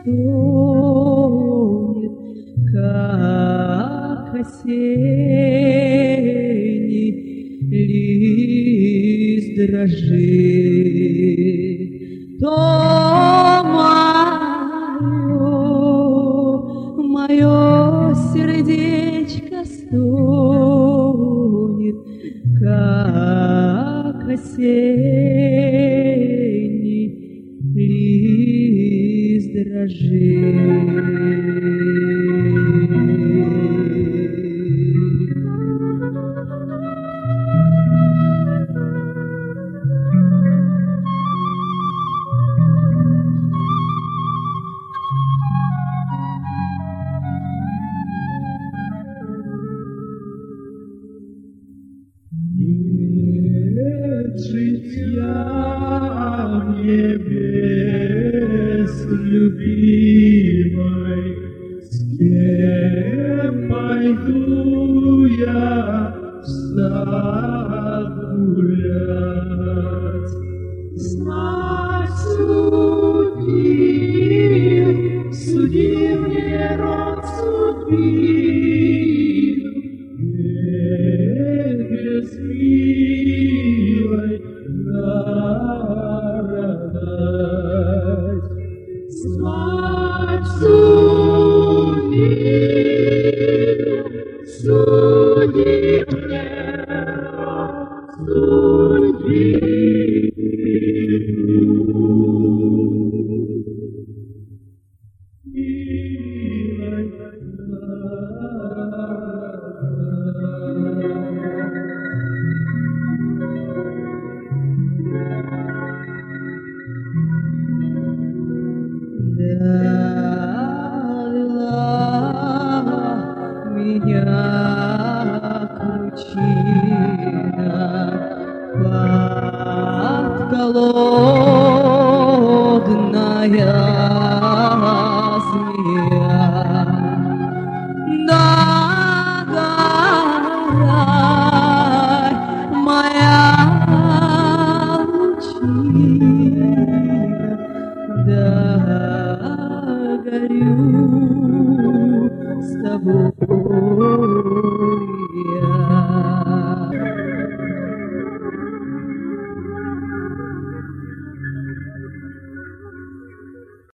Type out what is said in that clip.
стонет, как осенний лист дрожит, то мое сердечко стонет, как осенний лист дрожит. Житья мне без любимой, с кем пойду я в сад гулять? Знать суди мне род судьбы, без милой радость. Знать суди мне судьбы. Довела меня кручина подколодная змея. Догорай, моя лучина, догорю.